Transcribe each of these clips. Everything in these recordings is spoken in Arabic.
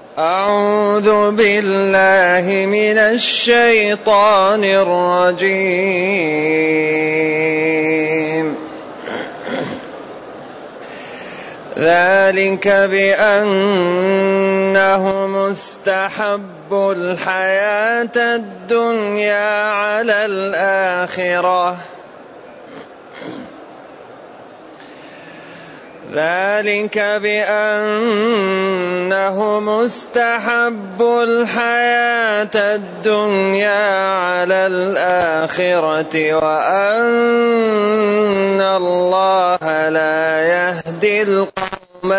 أعوذ بالله من الشيطان الرجيم. ذلك بأنهم استحبوا الحياة الدنيا على الآخرة. ذلك بأنهم استحبوا الحياة الدنيا على الآخرة وأن الله لا يهدي القوم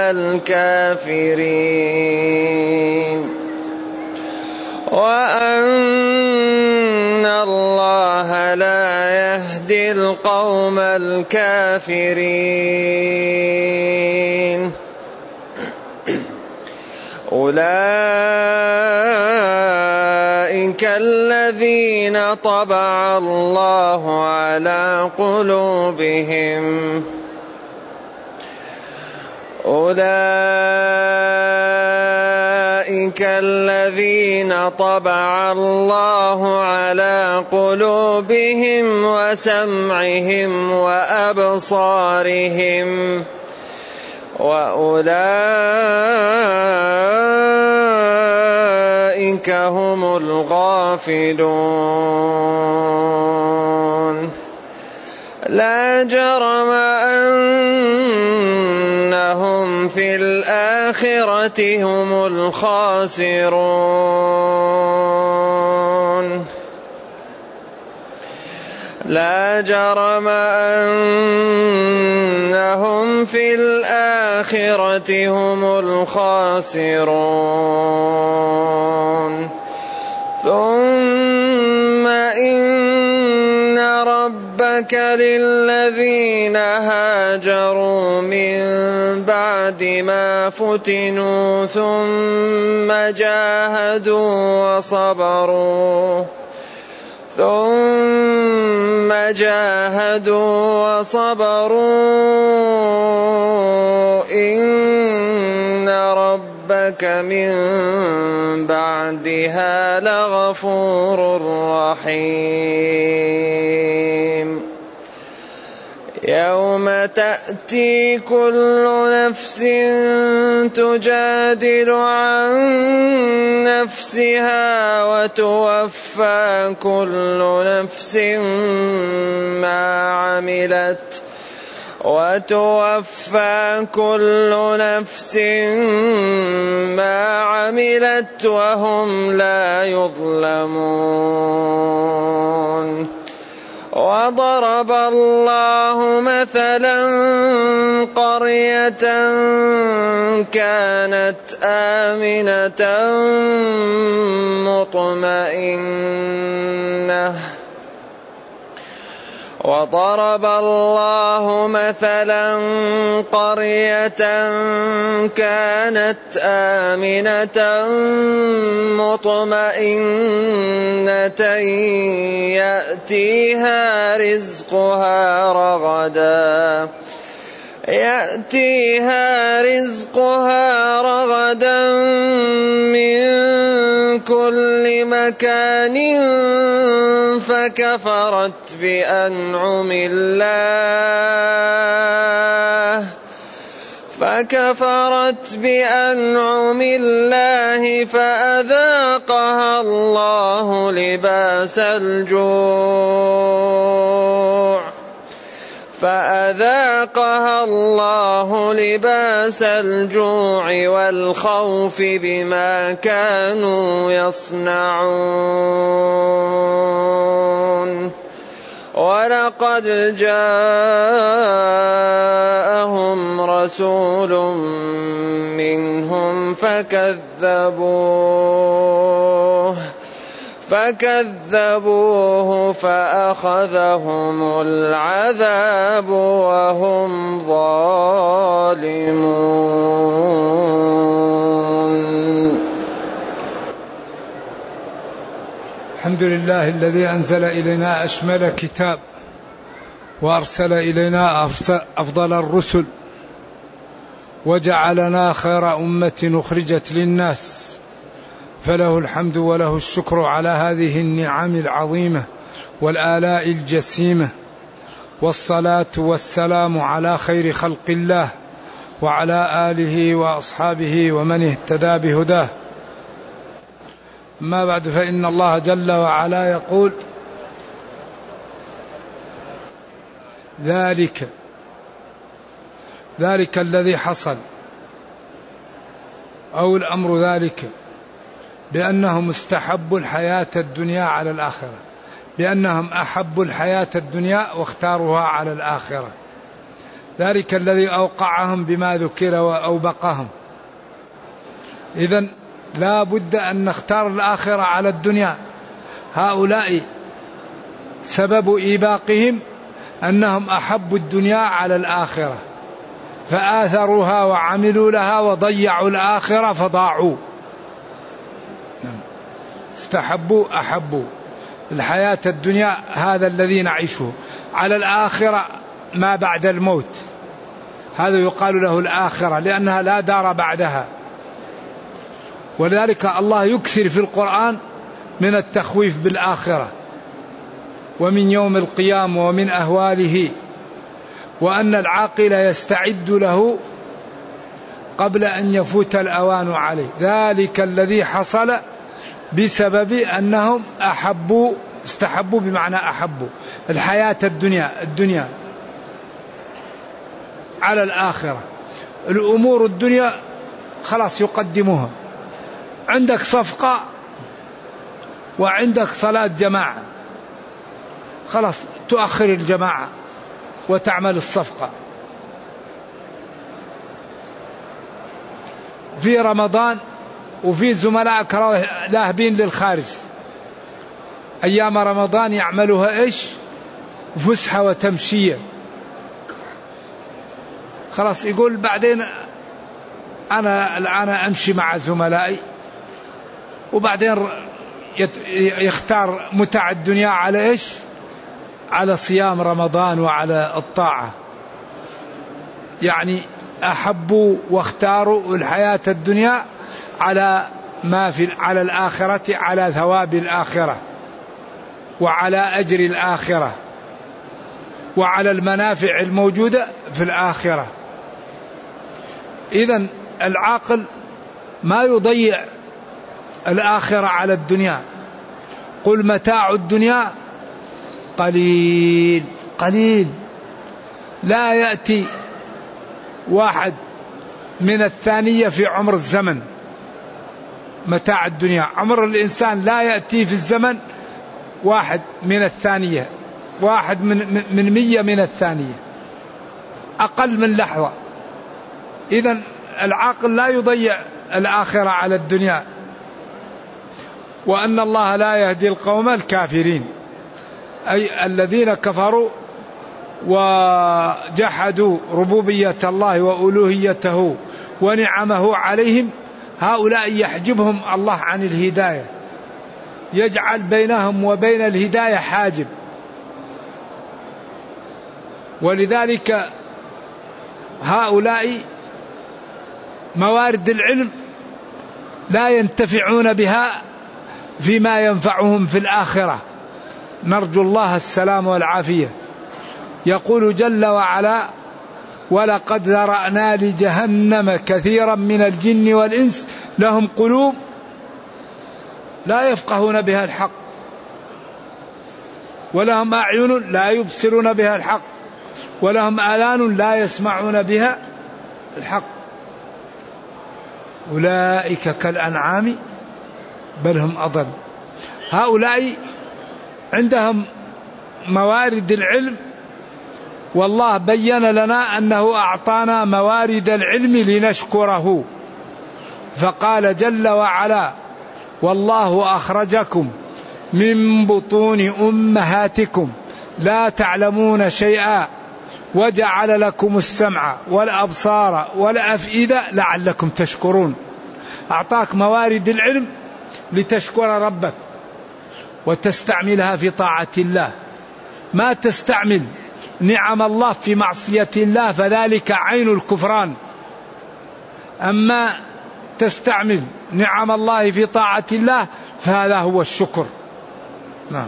الكافرين. وأن الله لا يهدي القوم الكافرين. أولئك الذين طبع الله على قلوبهم. أولئك الذين طبع الله على قلوبهم وسمعهم وأبصارهم وأولئك هم الغافلون. لا جرم أنهم في الآخرة هم الخاسرون. لا جرم أنهم في الآخرة هم الخاسرون. ثم إن ربك للذين هاجروا من بعد ما فتنوا ثم جاهدوا وصبروا إن ربك من بعدها لغفور رحيم. يوم تأتي كل نفس تجادل عن نفسها وتوفى كل نفس ما عملت وهم لا يظلمون. وضرب الله مثلا قرية كانت آمنة مطمئنة يأتيها رزقها رغدا من كل مكان فكفرت بأنعم الله فأذاقها الله لباس الجوع والخوف بما كانوا يصنعون. ولقد جاءهم رسول منهم فكذبوه فأخذهم العذاب وهم ظالمون. الحمد لله الذي أنزل إلينا أشمل كتاب وأرسل إلينا أفضل الرسل وجعلنا خير أمة أخرجت للناس فله الحمد وله الشكر على هذه النعم العظيمة والآلاء الجسيمة، والصلاة والسلام على خير خلق الله وعلى آله وأصحابه ومن اهتدى بهداه. ما بعد، فإن الله جل وعلا يقول: ذلك الذي حصل، أو الأمر ذلك بأنهم استحبوا الحياة الدنيا على الآخرة، بأنهم أحبوا الحياة الدنيا واختاروها على الآخرة. ذلك الذي أوقعهم بما ذكر وأوبقهم. إذن لا بد أن نختار الآخرة على الدنيا. هؤلاء سبب إيباقهم أنهم أحبوا الدنيا على الآخرة، فآثروها وعملوا لها وضيعوا الآخرة فضاعوا. استحبوا أحبوا الحياة الدنيا، هذا الذي نعيشه، على الآخرة ما بعد الموت، هذا يقال له الآخرة لأنها لا دار بعدها. ولذلك الله يكثر في القرآن من التخويف بالآخرة ومن يوم القيامة ومن أهواله، وأن العاقل يستعد له قبل أن يفوت الأوان عليه. ذلك الذي حصل بسبب أنهم استحبوا بمعنى أحبوا الحياة الدنيا على الآخرة. الأمور الدنيا خلاص يقدموها، عندك صفقة وعندك صلاة جماعة، خلاص تؤخر الجماعة وتعمل الصفقة. في رمضان وفي زملاء لاهبين للخارج، أيام رمضان يعملوها إيش؟ فسحة وتمشية. خلاص يقول بعدين أنا الآن أمشي مع زملائي، وبعدين يختار متع الدنيا على إيش؟ على صيام رمضان وعلى الطاعة. يعني أحبوا واختاروا الحياة الدنيا على على الآخرة، على ثواب الآخرة وعلى أجر الآخرة وعلى المنافع الموجودة في الآخرة. إذن العاقل ما يضيع الآخرة على الدنيا. قل متاع الدنيا قليل قليل، لا يأتي واحد من الثانية في عمر الزمن. متاع الدنيا، عمر الإنسان لا يأتي في الزمن واحد من الثانية، واحد من 100 من الثانية، أقل من لحظة. إذن العاقل لا يضيع الآخرة على الدنيا. وأن الله لا يهدي القوم الكافرين، أي الذين كفروا وجحدوا ربوبية الله وألوهيته ونعمه عليهم، هؤلاء يحجبهم الله عن الهداية، يجعل بينهم وبين الهداية حاجب. ولذلك هؤلاء موارد العلم لا ينتفعون بها فيما ينفعهم في الآخرة. نرجو الله السلام والعافية. يقول جل وعلا: ولقد ذرأنا لجهنم كثيرا من الجن والإنس لهم قلوب لا يفقهون بها الحق، ولهم أعين لا يبصرون بها الحق، ولهم آذان لا يسمعون بها الحق، أولئك كالأنعام بل هم أضل. هؤلاء عندهم موارد العلم، والله بين لنا أنه أعطانا موارد العلم لنشكره. فقال جل وعلا: والله أخرجكم من بطون أمهاتكم لا تعلمون شيئا وجعل لكم السمع والأبصار والأفئدة لعلكم تشكرون. أعطاك موارد العلم لتشكر ربك وتستعملها في طاعة الله. ما تستعمل نعم الله في معصية الله فذلك عين الكفران. أما تستعمل نعم الله في طاعة الله فهذا هو الشكر. نعم.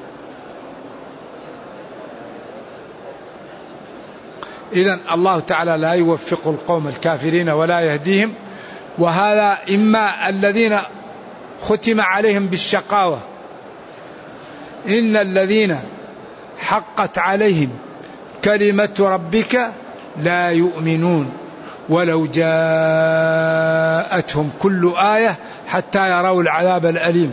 إذن الله تعالى لا يوفق القوم الكافرين ولا يهديهم، وهذا إما الذين ختم عليهم بالشقاوة، إن الذين حقت عليهم كلمة ربك لا يؤمنون ولو جاءتهم كل آية حتى يروا العذاب الأليم،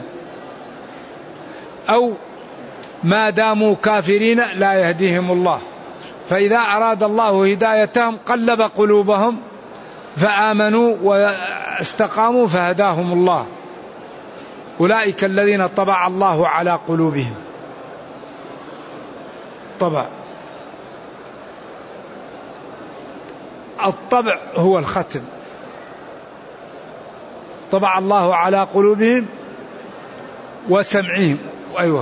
أو ما داموا كافرين لا يهديهم الله، فإذا أراد الله هدايتهم قلب قلوبهم فآمنوا واستقاموا فهداهم الله. أولئك الذين طبع الله على قلوبهم. طبع، الطبع هو الختم، طبع الله على قلوبهم وسمعهم، أيوه،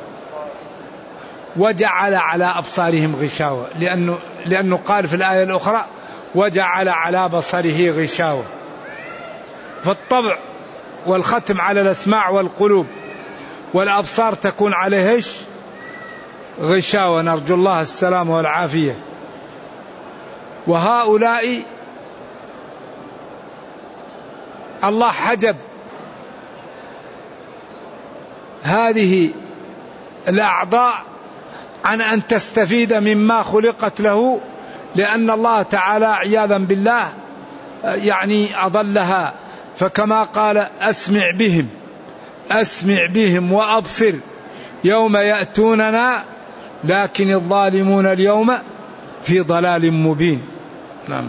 وجعل على أبصارهم غشاوة، لأنه قال في الآية الأخرى وجعل على بصره غشاوة. فالطبع والختم على الأسماع والقلوب والأبصار تكون عليه غشاوة، نرجو الله السلام والعافية. وهؤلاء الله حجب هذه الأعضاء عن أن تستفيد مما خلقت له، لأن الله تعالى عياذا بالله يعني أضلها، فكما قال أسمع بهم وأبصر يوم يأتوننا لكن الظالمون اليوم في ضلال مبين. نعم.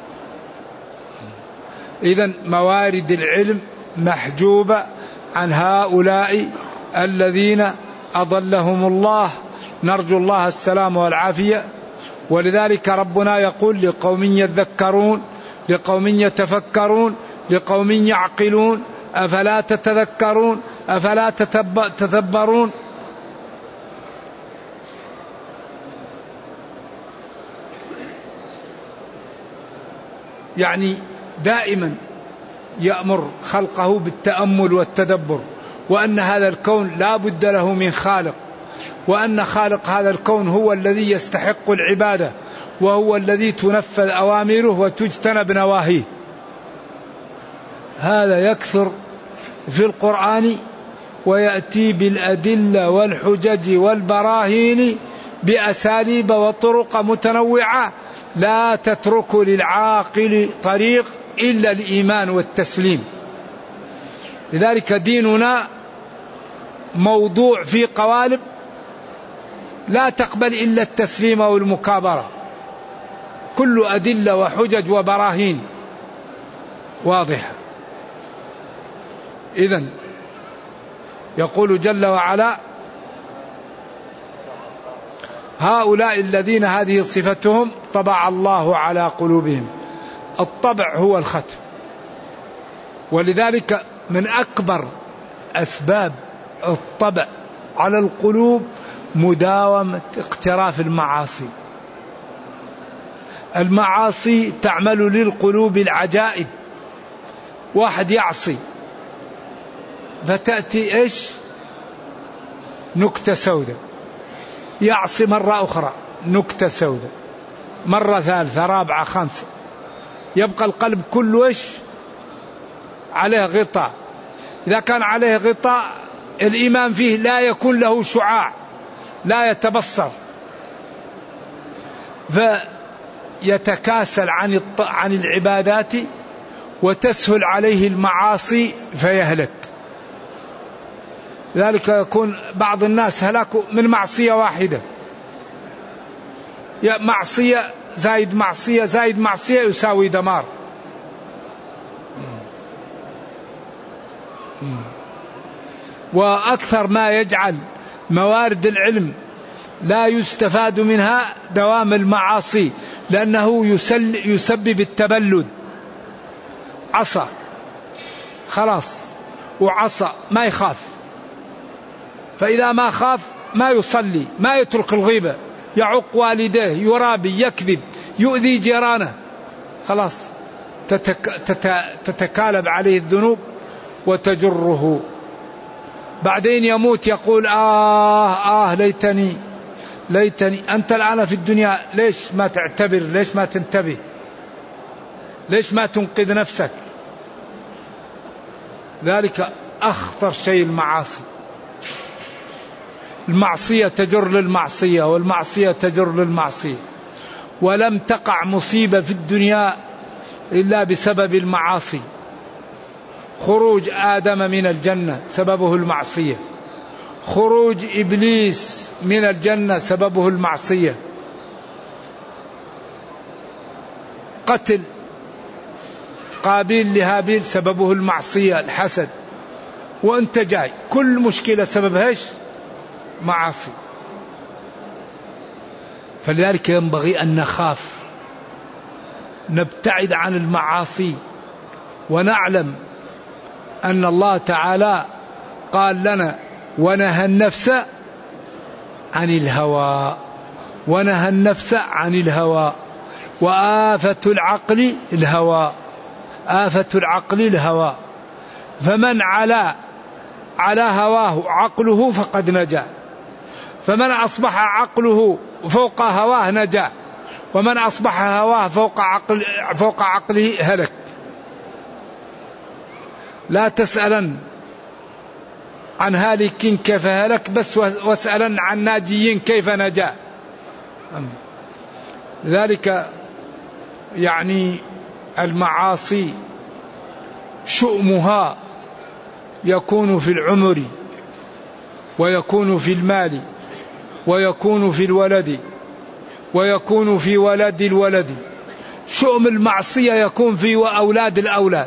إذن موارد العلم محجوبة عن هؤلاء الذين أضلهم الله، نرجو الله السلام والعافية. ولذلك ربنا يقول لقوم يذكرون، لقوم يتفكرون، لقوم يعقلون، أفلا تتذكرون، أفلا تتدبرون. يعني دائما يأمر خلقه بالتأمل والتدبر، وأن هذا الكون لا بد له من خالق، وأن خالق هذا الكون هو الذي يستحق العبادة، وهو الذي تنفذ أوامره وتجتنب نواهيه. هذا يكثر في القرآن، ويأتي بالأدلة والحجج والبراهين بأساليب وطرق متنوعة لا تترك للعاقل طريق إلا الإيمان والتسليم. لذلك ديننا موضوع في قوالب لا تقبل إلا التسليم والمكابرة، كل أدلة وحجج وبراهين واضحة. إذن يقول جل وعلا هؤلاء الذين هذه صفتهم طبع الله على قلوبهم. الطبع هو الختم، ولذلك من أكبر أسباب الطبع على القلوب مداومة اقتراف المعاصي. المعاصي تعمل للقلوب العجائب. واحد يعصي فتأتي نكتة سوداء، يعصي مرة أخرى نكتة سوداء، مرة ثالثة رابعة خامسة، يبقى القلب كله عليه غطاء. إذا كان عليه غطاء الإيمان فيه لا يكون له شعاع، لا يتبصر، فيتكاسل عن العبادات وتسهل عليه المعاصي فيهلك. ذلك يكون بعض الناس هلاكوا من معصية واحدة، معصية زايد معصية زايد معصية يساوي دمار. وأكثر ما يجعل موارد العلم لا يستفاد منها دوام المعاصي، لأنه يسبب التبلد. عصى خلاص، وعصى ما يخاف، فإذا ما خاف ما يصلي، ما يترك الغيبة، يعق والديه، يرابي، يكذب، يؤذي جيرانه، خلاص تتكالب عليه الذنوب وتجره. بعدين يموت يقول ليتني أنت الآن في الدنيا ليش ما تعتبر؟ ليش ما تنتبه؟ ليش ما تنقذ نفسك؟ ذلك أخطر شيء المعاصي. المعصية تجر للمعصية والمعصية تجر للمعصية، ولم تقع مصيبة في الدنيا إلا بسبب المعاصي. خروج آدم من الجنة سببه المعصية، خروج إبليس من الجنة سببه المعصية، قتل قابيل لهابيل سببه المعصية الحسد. وانت جاي كل مشكلة سببها ايش؟ معاصي. فلذلك ينبغي أن نخاف نبتعد عن المعاصي، ونعلم أن الله تعالى قال لنا ونهى النفس عن الهوى، ونهى النفس عن الهوى، وآفة العقل الهوى، آفة العقل الهوى. فمن على هواه عقله فقد نجا، فمن أصبح عقله فوق هواه نجا، ومن أصبح هواه فوق عقله هلك. لا تسألن عن هالك كيف هلك، بس واسألن عن ناجي كيف نجا. ذلك يعني المعاصي شؤمها يكون في العمر، ويكون في المال، ويكون في الولد، ويكون في ولد الولد. شؤم المعصية يكون في أولاد الأولاد،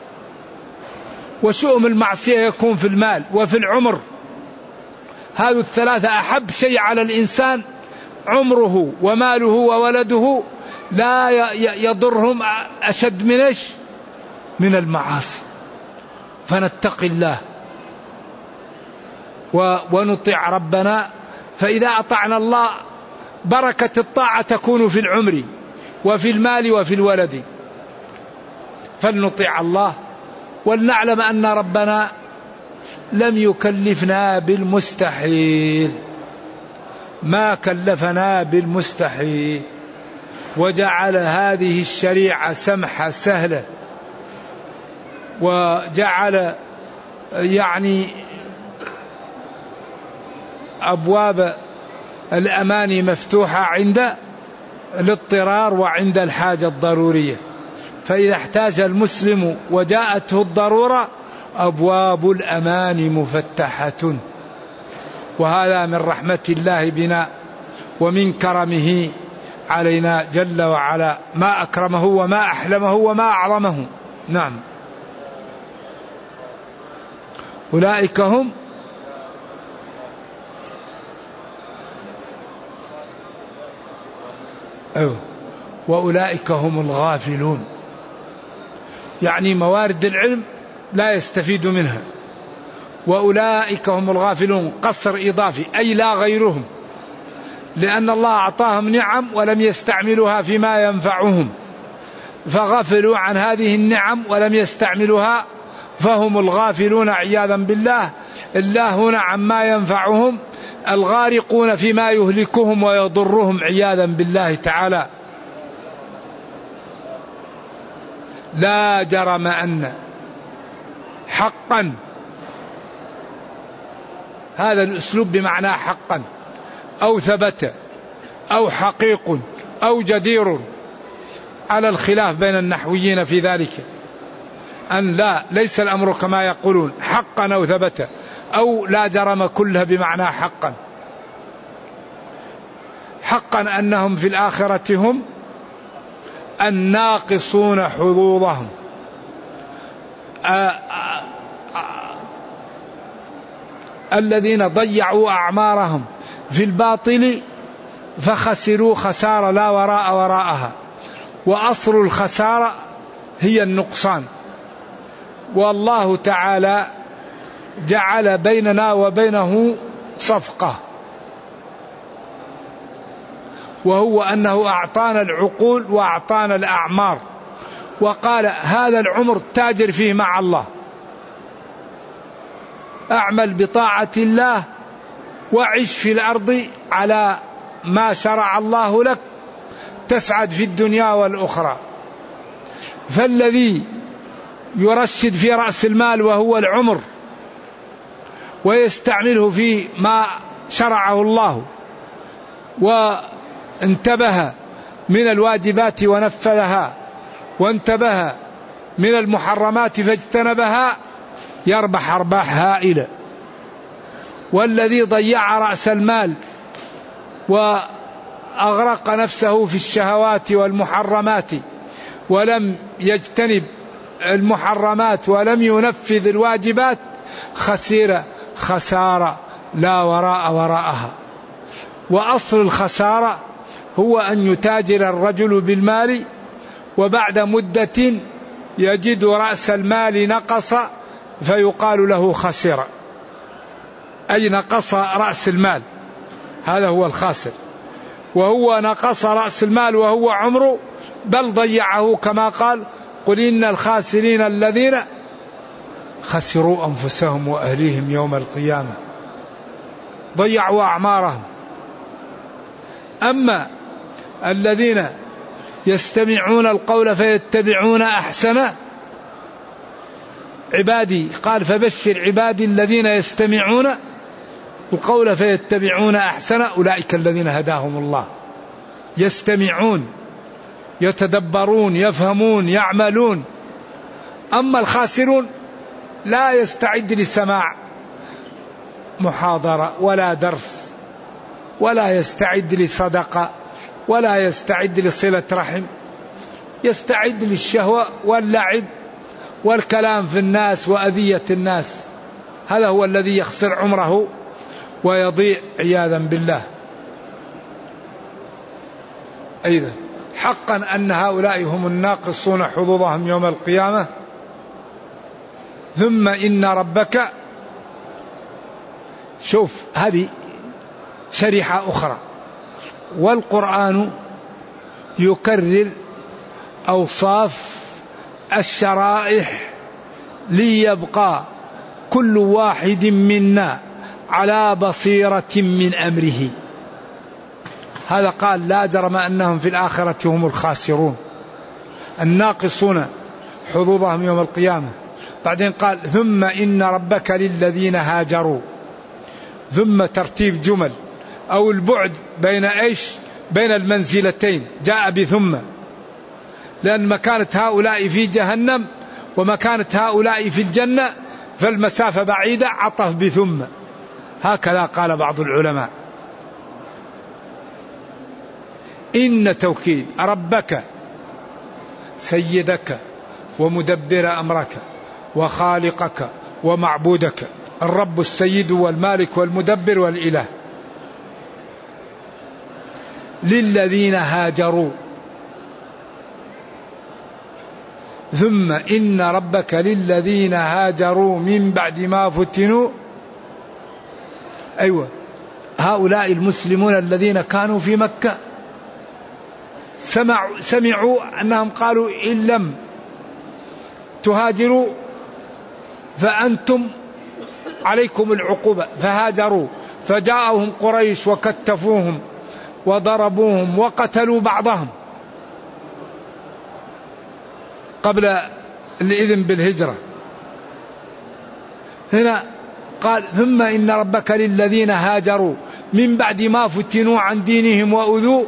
وشؤم المعصية يكون في المال وفي العمر. هذه الثلاثة أحب شيء على الإنسان، عمره وماله وولده لا يضرهم أشد من إيش؟ من المعاصي. فنتقي الله ونطيع ربنا، فإذا أطعنا الله بركة الطاعة تكون في العمر وفي المال وفي الولد. فلنطيع الله، ولنعلم أن ربنا لم يكلفنا بالمستحيل، ما كلفنا بالمستحيل، وجعل هذه الشريعة سمحة سهلة، وجعل يعني أبواب الأمان مفتوحة عند الاضطرار وعند الحاجة الضرورية. فإذا احتاج المسلم وجاءته الضرورة أبواب الأمان مفتحة. وهذا من رحمة الله بنا ومن كرمه علينا جل وعلا، ما أكرمه وما أحلمه وما أعظمه. نعم. أولئك هم وأولئك هم الغافلون، يعني موارد العلم لا يستفيد منها. وأولئك هم الغافلون قصر إضافي، أي لا غيرهم، لأن الله أعطاهم نعم ولم يستعملوها فيما ينفعهم، فغفلوا عن هذه النعم ولم يستعملوها، فهم الغافلون عياذا بالله. اللاهون عما ينفعهم، الغارقون فيما يهلكهم ويضرهم عياذا بالله تعالى. لا جرم أن حقا، هذا الأسلوب بمعنى حقا أو ثبت أو حقيق أو جدير، على الخلاف بين النحويين في ذلك، أن لا ليس الأمر كما يقولون حقا أو ثبت أو لا جرم، كلها بمعنى حقا. حقا أنهم في الآخرة هم الناقصون حظوظهم، الذين ضيعوا أعمارهم في الباطل فخسروا خسارة لا وراء وراءها، وأصل الخسارة هي النقصان. والله تعالى جعل بيننا وبينه صفقة، وهو أنه أعطانا العقول وأعطانا الأعمار، وقال هذا العمر تاجر فيه مع الله، أعمل بطاعة الله وعش في الأرض على ما شرع الله لك تسعد في الدنيا والأخرى. فالذي يرشد في رأس المال وهو العمر ويستعمله في ما شرعه الله وانتبه من الواجبات ونفذها وانتبه من المحرمات فاجتنبها يربح أرباح هائلة. والذي ضيع رأس المال وأغرق نفسه في الشهوات والمحرمات ولم يجتنب المحرمات ولم ينفذ الواجبات خسر خسارة لا وراء وراءها. وأصل الخسارة هو أن يتاجر الرجل بالمال وبعد مدة يجد رأس المال نقص فيقال له خسر، أي نقص رأس المال، هذا هو الخاسر. وهو نقص رأس المال وهو عمره، بل ضيعه كما قال قل إن الخاسرين الذين خسروا أنفسهم وأهليهم يوم القيامة، ضيعوا أعمارهم. أما الذين يستمعون القول فيتبعون أحسنه عبادي، قال فبشر عبادي الذين يستمعون القول فيتبعون أحسنه أولئك الذين هداهم الله. يستمعون يتدبرون يفهمون يعملون. أما الخاسرون لا يستعد لسماع محاضرة ولا درس ولا يستعد لصدقة ولا يستعد لصلة رحم، يستعد للشهوة واللعب والكلام في الناس وأذية الناس. هذا هو الذي يخسر عمره ويضيع عياذا بالله. أيضا حقا أن هؤلاء هم الناقصون حظوظهم يوم القيامة. ثم إن ربك، شوف هذه شريحة أخرى، والقرآن يكرر أوصاف الشرائح ليبقى كل واحد منا على بصيرة من أمره. هذا قال لا جرم أنهم في الآخرة هم الخاسرون الناقصون حظوظهم يوم القيامة. بعدين قال ثم إن ربك للذين هاجروا، ثم ترتيب جمل أو البعد بين إيش؟ بين المنزلتين جاء بثم، لأن مكانة هؤلاء في جهنم ومكانة هؤلاء في الجنة فالمسافة بعيدة، عطف بثم، هكذا قال بعض العلماء. إن توكيد ربك سيدك ومدبر أمرك وخالقك ومعبودك، الرب السيد والمالك والمدبر والإله. للذين هاجروا، ثم إن ربك للذين هاجروا من بعد ما فتنوا. أيوة، هؤلاء المسلمون الذين كانوا في مكة سمعوا أنهم قالوا إن لم تهاجروا فأنتم عليكم العقوبة، فهاجروا، فجاءهم قريش وكتفوهم وضربوهم وقتلوا بعضهم قبل الإذن بالهجرة. هنا قال ثم إن ربك للذين هاجروا من بعد ما فتنوا عن دينهم وأذوا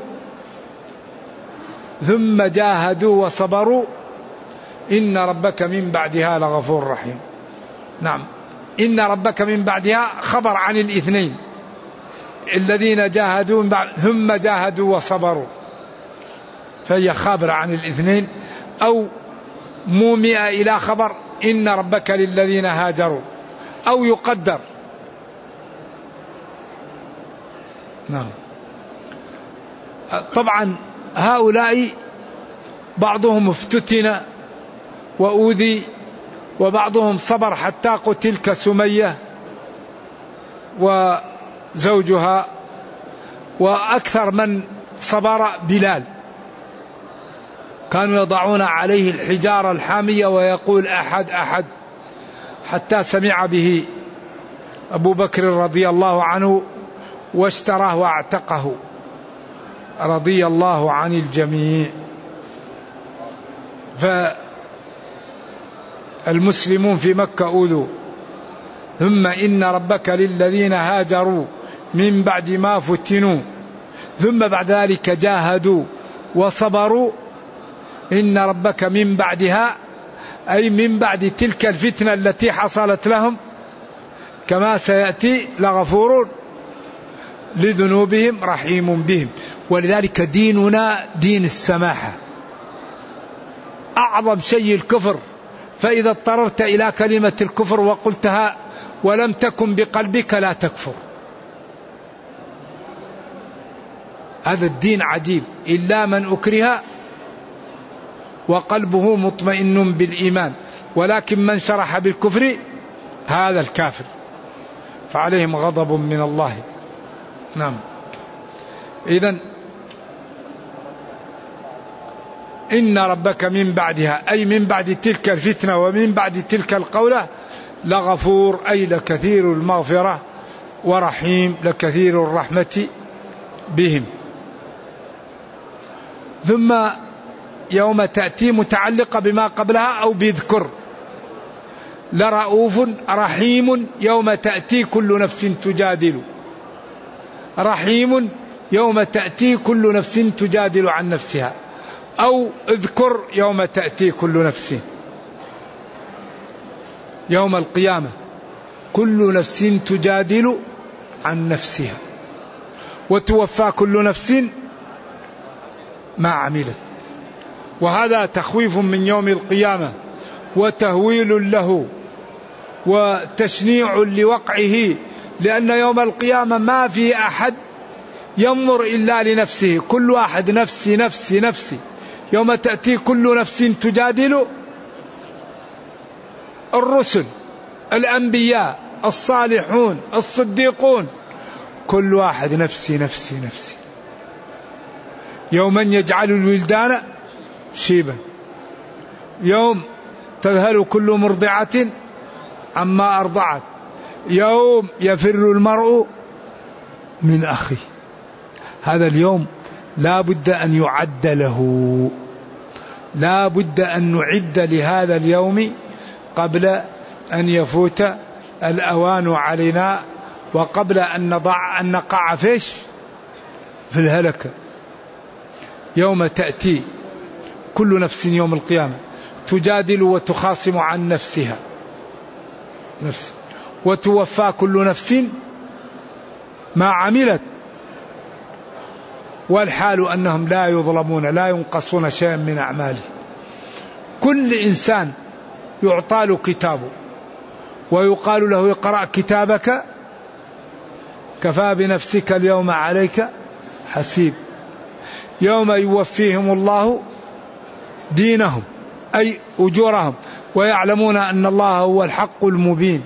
ثم جاهدوا وصبروا إن ربك من بعدها لغفور رحيم. نعم، إن ربك من بعدها خبر عن الاثنين، الذين جاهدوا من بعد ثم جاهدوا وصبروا، فهي خبر عن الاثنين، أو مومئة إلى خبر إن ربك للذين هاجروا، أو يقدر. نعم. طبعا هؤلاء بعضهم افتتن وأوذي، وبعضهم صبر حتى قتل كسمية وزوجها، وأكثر من صبر بلال كانوا يضعون عليه الحجارة الحامية ويقول أحد أحد، حتى سمع به أبو بكر رضي الله عنه واشتراه واعتقه رضي الله عن الجميع. فالمسلمون في مكة أوذوا، ثم إن ربك للذين هاجروا من بعد ما فتنوا ثم بعد ذلك جاهدوا وصبروا إن ربك من بعدها، أي من بعد تلك الفتنة التي حصلت لهم كما سيأتي لغفور لذنوبهم رحيم بهم. ولذلك ديننا دين السماحة. أعظم شيء الكفر، فإذا اضطررت إلى كلمة الكفر وقلتها ولم تكن بقلبك لا تكفر. هذا الدين عجيب، إلا من أكره وقلبه مطمئن بالإيمان، ولكن من شرح بالكفر هذا الكافر، فعليهم غضب من الله. نعم. إذن إن ربك من بعدها، أي من بعد تلك الفتنة ومن بعد تلك القولة لغفور، أي لكثير المغفرة، ورحيم لكثير الرحمة بهم. ثم يوم تأتي متعلقة بما قبلها أو بيذكر، لرؤوف رحيم يوم تأتي كل نفس تجادل، رحيم يوم تأتي كل نفس تجادل عن نفسها، أو اذكر يوم تأتي كل نفس، يوم القيامة كل نفس تجادل عن نفسها وتوفى كل نفس ما عملت. وهذا تخويف من يوم القيامة وتهويل له وتشنيع لوقعه، لأن يوم القيامة ما في أحد ينظر إلا لنفسه، كل واحد نفسي نفسي نفسي. يوم تأتي كل نفس تجادل، الرسل الأنبياء الصالحون الصديقون كل واحد نفسي نفسي نفسي. يوما يجعل الولدان شيبا، يوم تذهل كل مرضعة عما أرضعت، يوم يفر المرء من أخيه. هذا اليوم لا بد أن يعد له، لا بد أن نعد لهذا اليوم قبل أن يفوت الأوان علينا، وقبل أن نقع في الهلكة. يوم تأتي كل نفس يوم القيامة تجادل وتخاصم عن نفسها وتوفى كل نفس ما عملت، والحال أنهم لا يظلمون، لا ينقصون شيئا من أعماله. كل إنسان يعطى له كتابه ويقال له اقرأ كتابك كفى بنفسك اليوم عليك حسيب. يوم يوفيهم الله دينهم أي أجورهم، ويعلمون أن الله هو الحق المبين.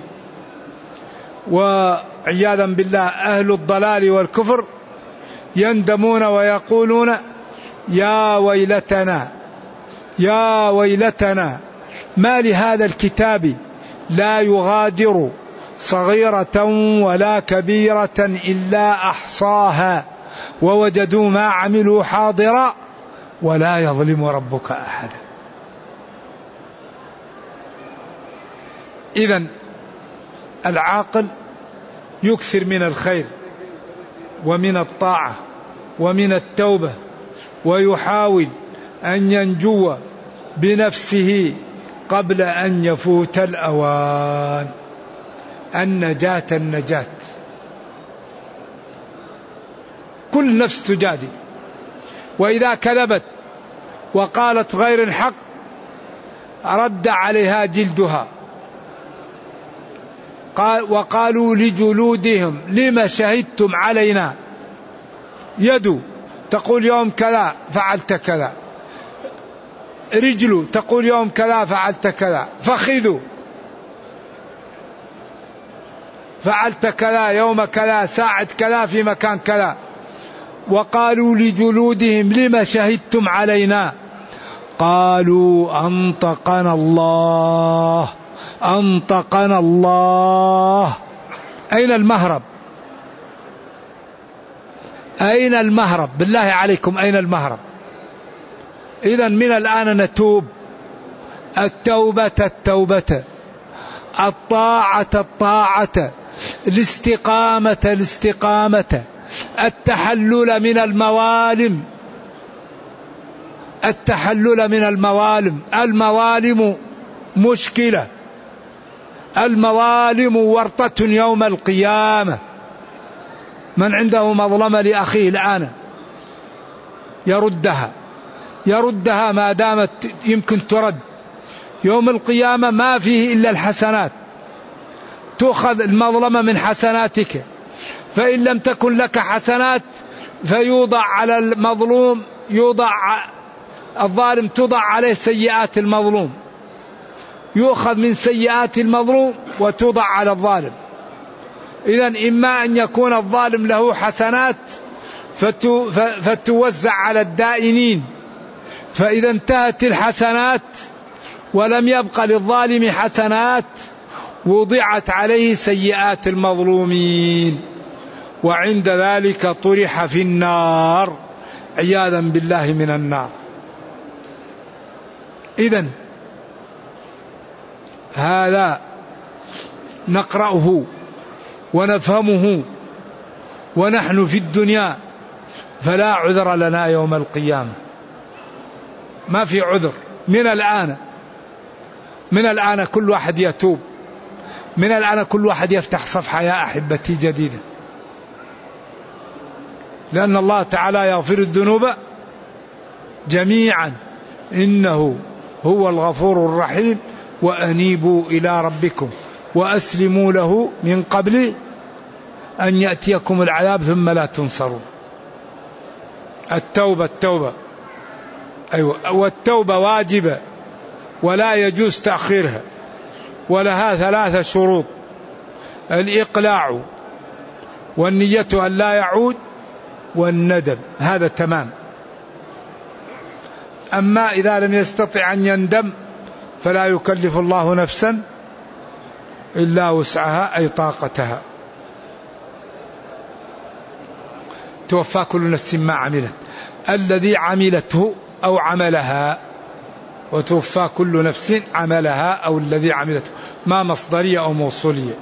وعياذا بالله أهل الضلال والكفر يندمون ويقولون يا ويلتنا يا ويلتنا ما لهذا الكتاب لا يغادر صغيرة ولا كبيرة إلا أحصاها ووجدوا ما عملوا حاضرا ولا يظلم ربك أحدا. إذن العاقل يكثر من الخير ومن الطاعة ومن التوبة، ويحاول أن ينجو بنفسه قبل أن يفوت الأوان. النجاة كل نفس تجادل، وإذا كذبت وقالت غير الحق رد عليها جلدها. وقالوا لجلودهم لما شهدتم علينا، يد تقول يوم كذا فعلت كذا، رجل تقول يوم كذا فعلت كذا، فخذوا فعلت كذا يوم كذا ساعة كذا في مكان كذا. وقالوا لجلودهم لما شهدتم علينا قالوا أنطقنا الله أنطقنا الله. أين المهرب؟ أين المهرب؟ بالله عليكم أين المهرب؟ إذن من الآن نتوب، التوبة التوبة، الطاعة الطاعة، الاستقامة الاستقامة، التحلل من الموالم، التحلل من الموالم. الموالم مشكلة، الموالم ورطة يوم القيامة. من عنده مظلمة لأخيه الآن يردها ما دامت يمكن ترد. يوم القيامة ما فيه إلا الحسنات، تأخذ المظلمة من حسناتك، فإن لم تكن لك حسنات فيوضع على المظلوم، الظالم توضع عليه سيئات المظلوم، يؤخذ من سيئات المظلوم وتوضع على الظالم. إذن إما أن يكون الظالم له حسنات فتوزع على الدائنين، فإذا انتهت الحسنات ولم يبق للظالم حسنات وضعت عليه سيئات المظلومين، وعند ذلك طرح في النار عياذا بالله من النار. إذن هذا نقرأه ونفهمه ونحن في الدنيا، فلا عذر لنا يوم القيامة، ما في عذر. من الآن كل واحد يتوب، من الآن كل واحد يفتح صفحة يا أحبتي جديدة، لأن الله تعالى يغفر الذنوب جميعا إنه هو الغفور الرحيم، وأنيبوا إلى ربكم وأسلموا له من قبل أن يأتيكم العذاب ثم لا تنصرون. التوبة أيوة، والتوبة واجبة ولا يجوز تأخيرها، ولها 3 شروط: الإقلاع، والنية أن لا يعود، والندم. هذا تمام. أما إذا لم يستطع أن يندم فلا يكلف الله نفسا إلا وسعها، أي طاقتها. توفى كل نفس ما عملت، الذي عملته أو عملها، وتوفى كل نفس عملها أو الذي عملته، ما مصدرية أو موصولية.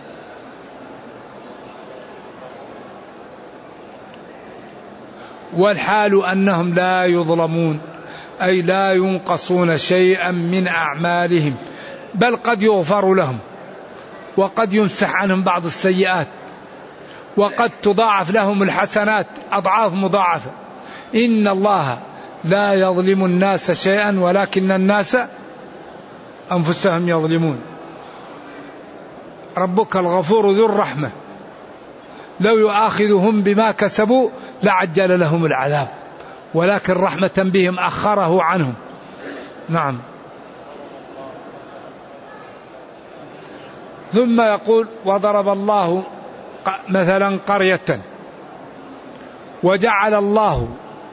والحال أنهم لا يظلمون، أي لا ينقصون شيئا من أعمالهم، بل قد يغفر لهم، وقد يمسح عنهم بعض السيئات، وقد تضاعف لهم الحسنات أضعاف مضاعفة. إن الله لا يظلم الناس شيئا ولكن الناس أنفسهم يظلمون. ربك الغفور ذو الرحمة، لو يؤاخذهم بما كسبوا لعجل لهم العذاب، ولكن رحمة بهم أخره عنهم. نعم. ثم يقول: وضرب الله مثلا قرية، وجعل الله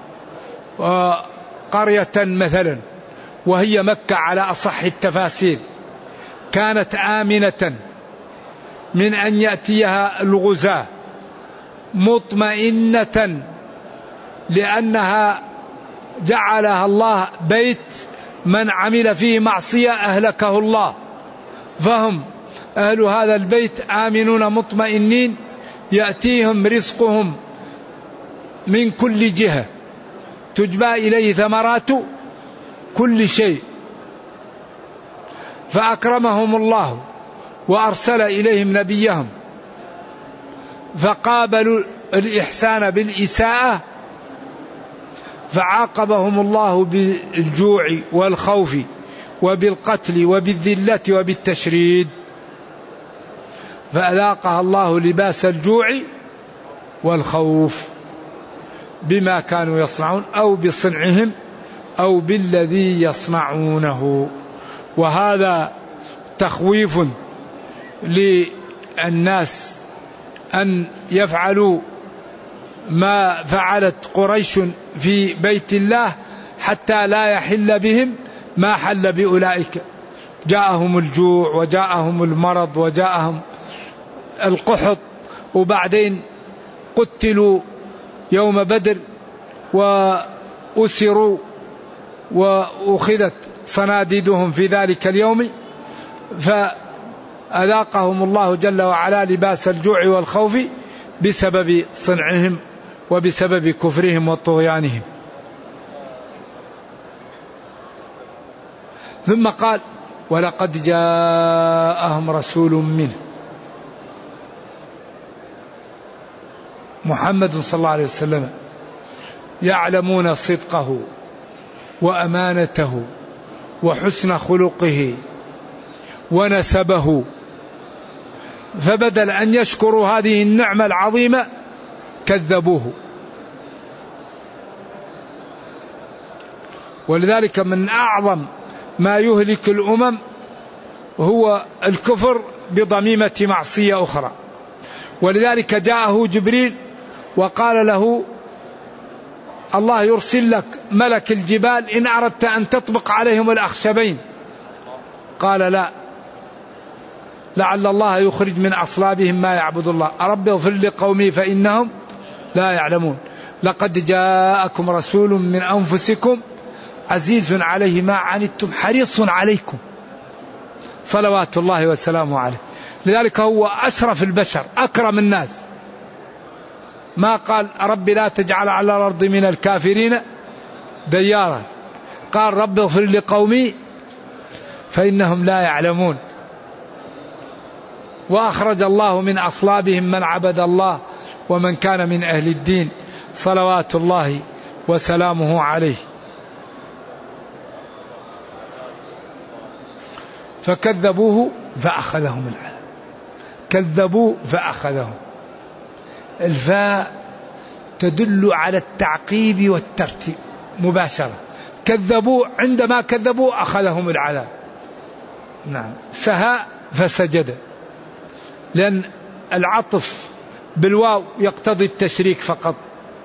قرية مثلا، وهي مكة على أصح التفاسير، كانت آمنة من أن يأتيها الغزاة، مطمئنة، لأنها جعلها الله بيت من عمل فيه معصية أهلكه الله، فهم أهل هذا البيت آمنون مطمئنين، يأتيهم رزقهم من كل جهة، تجبى إليه ثمرات كل شيء. فأكرمهم الله وأرسل إليهم نبيهم، فقابلوا الإحسان بالإساءة، فعاقبهم الله بالجوع والخوف وبالقتل وبالذلة وبالتشريد، فأذاقها الله لباس الجوع والخوف بما كانوا يصنعون، أو بصنعهم أو بالذي يصنعونه. وهذا تخويف للناس أن يفعلوا ما فعلت قريش في بيت الله، حتى لا يحل بهم ما حل بأولئك. جاءهم الجوع وجاءهم المرض وجاءهم القحط، وبعدين قتلوا يوم بدر وأسروا وأخذت صناديدهم في ذلك اليوم، فأذاقهم الله جل وعلا لباس الجوع والخوف بسبب صنعهم وبسبب كفرهم وطغيانهم. ثم قال ولقد جاءهم رسول منه محمد صلى الله عليه وسلم يعلمون صدقه وأمانته وحسن خلقه ونسبه، فبدل أن يشكروا هذه النعمة العظيمة كذبوه. ولذلك من أعظم ما يهلك الأمم هو الكفر بضميمة معصية أخرى. ولذلك جاءه جبريل وقال له الله يرسل لك ملك الجبال إن أردت أن تطبق عليهم الأخشبين. قال لا، لعل الله يخرج من أصلابهم ما يعبد الله، رب اغفر لقومي فإنهم لا يعلمون. لقد جاءكم رسول من أنفسكم عزيز عليه ما عنتم حريص عليكم صلوات الله وسلامه عليه. لذلك هو أشرف البشر أكرم الناس. ما قال رب لا تجعل على الأرض من الكافرين ديارا، قال رب اغفر لقومي فإنهم لا يعلمون. وأخرج الله من أصلابهم من عبد الله ومن كان من أهل الدين صلوات الله وسلامه عليه. فكذبوه فأخذهم العذاب. كذبوا فأخذهم. الفاء تدل على التعقيب والترتيب مباشرة. كذبوا، عندما كذبوا أخذهم العذاب. نعم. سهى فسجد، لأن العطف بالواو يقتضي التشريك فقط،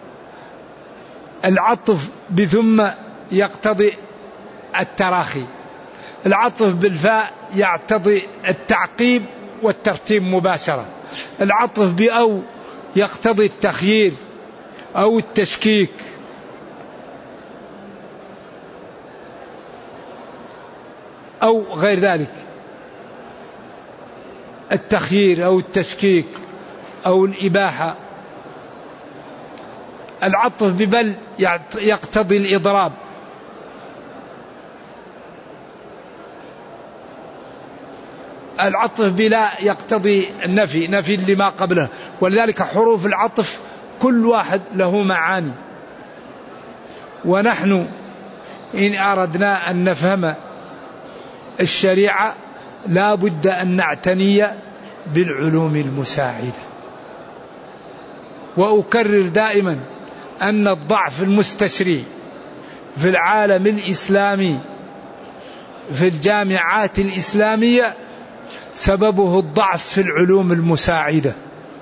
العطف بثم يقتضي التراخي، العطف بالفاء يقتضي التعقيب والترتيب مباشرة، العطف بأو يقتضي التخيير أو التشكيك. أو غير ذلك، التخيير أو التشكيك أو الإباحة. العطف ببل يقتضي الإضراب، العطف بلا يقتضي النفي، نفي لما قبله. ولذلك حروف العطف كل واحد له معاني. ونحن إن أردنا أن نفهم الشريعة لا بد أن نعتني بالعلوم المساعدة. وأكرر دائما أن الضعف المستشري في العالم الإسلامي في الجامعات الإسلامية سببه الضعف في العلوم المساعدة.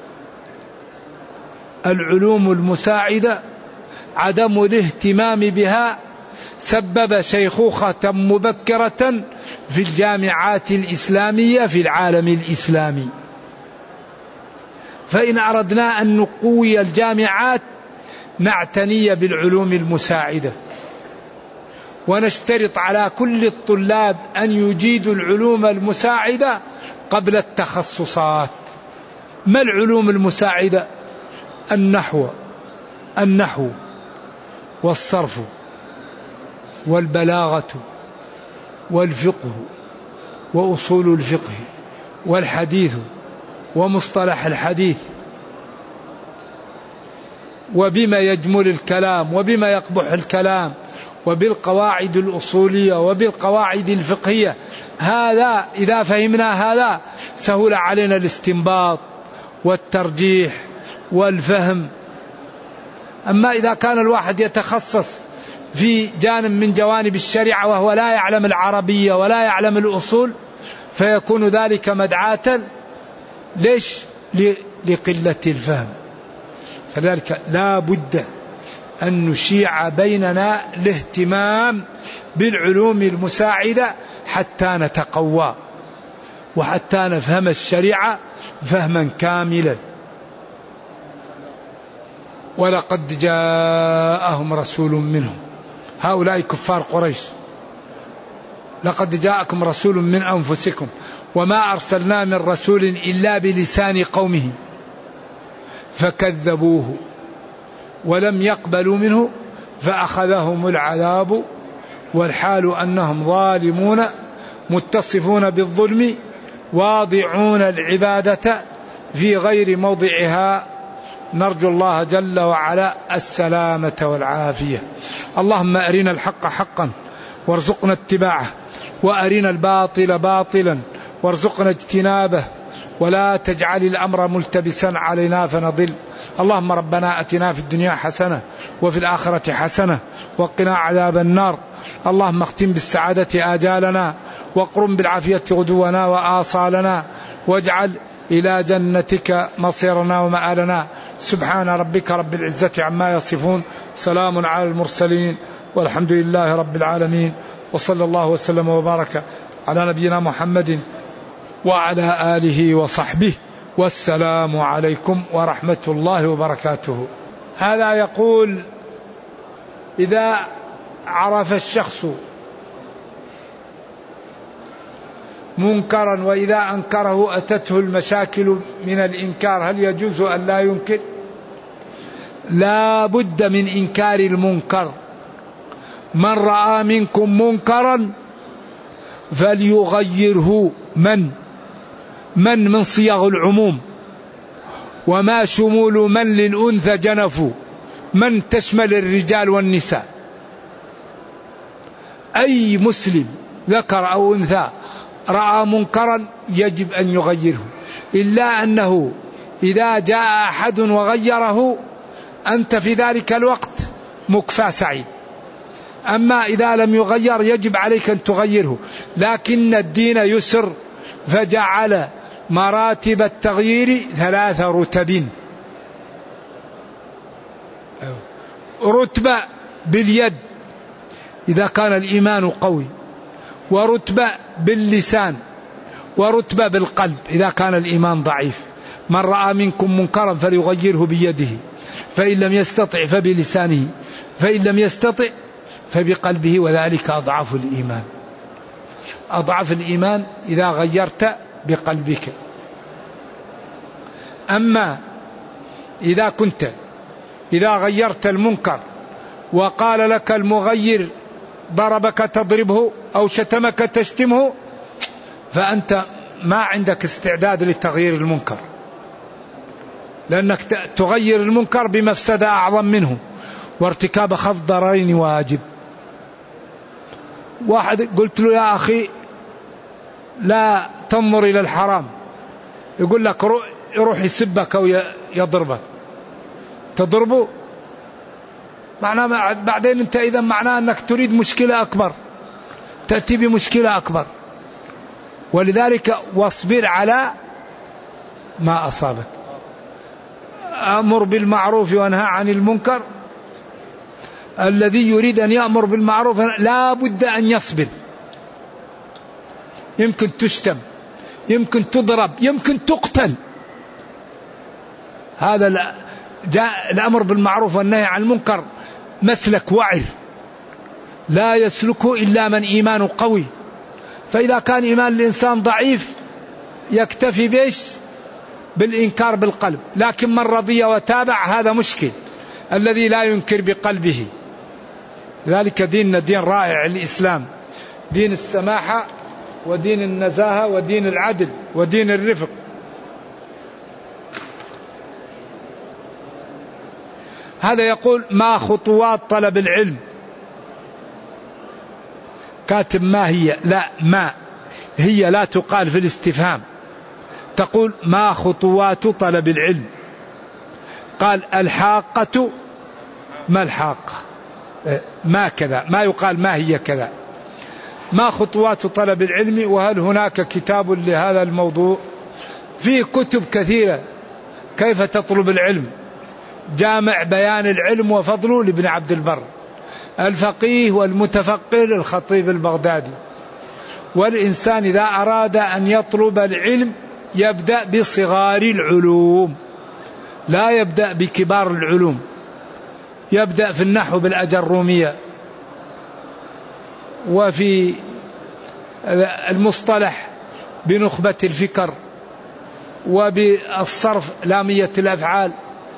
العلوم المساعدة عدم الاهتمام بها سبب شيخوخة مبكرة في الجامعات الإسلامية في العالم الإسلامي. فإن أردنا أن نقوي الجامعات نعتني بالعلوم المساعدة، ونشترط على كل الطلاب أن يجيدوا العلوم المساعدة قبل التخصصات. ما العلوم المساعدة؟ النحو والصرف والبلاغة والفقه وأصول الفقه والحديث ومصطلح الحديث، وبما يجمل الكلام وبما يقبح الكلام، وبالقواعد الأصولية وبالقواعد الفقهية. هذا إذا فهمنا هذا سهل علينا الاستنباط والترجيح والفهم. أما إذا كان الواحد يتخصص في جانب من جوانب الشريعة وهو لا يعلم العربية ولا يعلم الأصول فيكون ذلك مدعاة ليش؟ لقلة الفهم. فذلك لا بد أن نشيع بيننا الاهتمام بالعلوم المساعدة حتى نتقوى وحتى نفهم الشريعة فهما كاملا. ولقد جاءهم رسول منهم، هؤلاء كفار قريش، لقد جاءكم رسول من أنفسكم وما أرسلنا من رسول إلا بلسان قومه فكذبوه ولم يقبلوا منه فأخذهم العذاب والحال أنهم ظالمون متصفون بالظلم واضعون العبادة في غير موضعها. نرجو الله جل وعلا السلامة والعافية. اللهم أرنا الحق حقا وارزقنا اتباعه، وأرنا الباطل باطلا وارزقنا اجتنابه، ولا تجعل الأمر ملتبسا علينا فنضل. اللهم ربنا أتنا في الدنيا حسنة وفي الآخرة حسنة وقنا عذاب النار. اللهم اختم بالسعادة آجالنا واقرم بالعافية غدونا وآصالنا، واجعل إلى جنتك مصيرنا ومآلنا. سبحان ربك رب العزة عما يصفون، سلام على المرسلين والحمد لله رب العالمين، وصلى الله وسلم وبارك على نبينا محمد وعلى آله وصحبه، والسلام عليكم ورحمة الله وبركاته. هذا يقول: إذا عرف الشخص منكرا وإذا أنكره أتته المشاكل من الإنكار، هل يجوز أن لا ينكر؟ لا بد من إنكار المنكر. من رأى منكم منكرا فليغيره. من صيغ العموم، وما شمول من للأنثى جنف، من تشمل الرجال والنساء. أي مسلم ذكر أو أنثى رأى منكرا يجب أن يغيره، إلا أنه إذا جاء أحد وغيره أنت في ذلك الوقت مكفى سعيد. أما إذا لم يغير يجب عليك أن تغيره. لكن الدين يسر، فجعل مراتب التغيير 3 رتب: رتبة باليد إذا كان الإيمان قوي، ورتبة باللسان، ورتبة بالقلب إذا كان الإيمان ضعيف. من رأى منكم منكرا فليغيره بيده، فإن لم يستطع فبلسانه، فإن لم يستطع فبقلبه، وذلك أضعف الإيمان. أضعف الإيمان إذا غيرت بقلبك. أما إذا غيرت المنكر وقال لك المغير ضربك تضربه أو شتمك تشتمه، فأنت ما عندك استعداد لتغيير المنكر، لأنك تغير المنكر بمفسدة أعظم منه، وارتكاب خفض ضررين واجب. واحد قلت له: يا أخي لا تنظر إلى الحرام، يقول لك يروح يسبك أو يضربك، تضربه معناه بعدين أنت إذا معناه أنك تريد مشكلة أكبر، تأتي بمشكلة أكبر. ولذلك واصبر على ما أصابك. أمر بالمعروف وانهى عن المنكر. الذي يريد أن يأمر بالمعروف لا بد أن يصبر. يمكن تشتم، يمكن تضرب، يمكن تقتل. هذا جاء الأمر بالمعروف والنهي عن المنكر مسلك وعر لا يسلكه إلا من إيمانه قوي. فإذا كان إيمان الإنسان ضعيف يكتفي بإيش؟ بالإنكار بالقلب. لكن من رضي وتابع هذا مشكل، الذي لا ينكر بقلبه. ذلك ديننا دين رائع، الإسلام دين السماحة ودين النزاهة ودين العدل ودين الرفق. هذا يقول: ما خطوات طلب العلم؟ كاتب ما هي، لا ما هي لا تقال في الاستفهام، تقول ما خطوات طلب العلم؟ قال: الحاقة. ما الحاقة؟ ما كذا، ما يقال ما هي كذا. ما خطوات طلب العلم؟ وهل هناك كتاب لهذا الموضوع؟ في كتب كثيرة كيف تطلب العلم، جامع بيان العلم وفضله لابن عبد البر، الفقيه والمتفقه للخطيب البغدادي. والإنسان إذا أراد أن يطلب العلم يبدأ بصغار العلوم، لا يبدأ بكبار العلوم. يبدأ في النحو بالأجرومية، وفي المصطلح بنخبة الفكر، وبالصرف لامية الأفعال،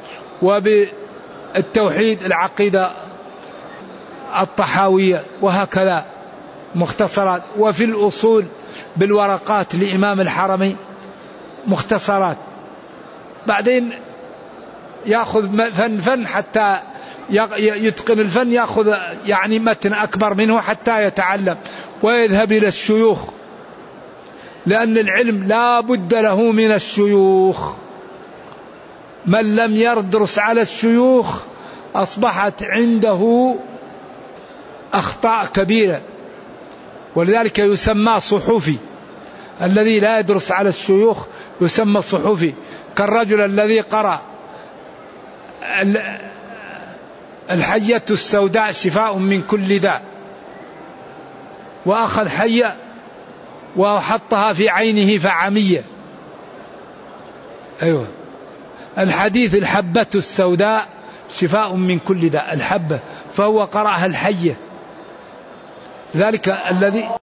وبالتوحيد العقيدة الطحاوية، وهكذا مختصرات. وفي الأصول بالورقات لإمام الحرمين مختصرات. بعدين يأخذ فن حتى يتقن الفن، يأخذ يعني متن أكبر منه حتى يتعلم ويذهب إلى الشيوخ، لأن العلم لا بد له من الشيوخ. من لم يدرس على الشيوخ أصبحت عنده أخطاء كبيرة، ولذلك يسمى صحوفي. الذي لا يدرس على الشيوخ يسمى صحوفي، كالرجل الذي قرأ الحية السوداء شفاء من كل داء، وأخذ حية وحطها في عينه فعمية. أيوة، الحديث الحبة السوداء شفاء من كل داء، الحبة، فهو قرأها الحية. ذلك الذي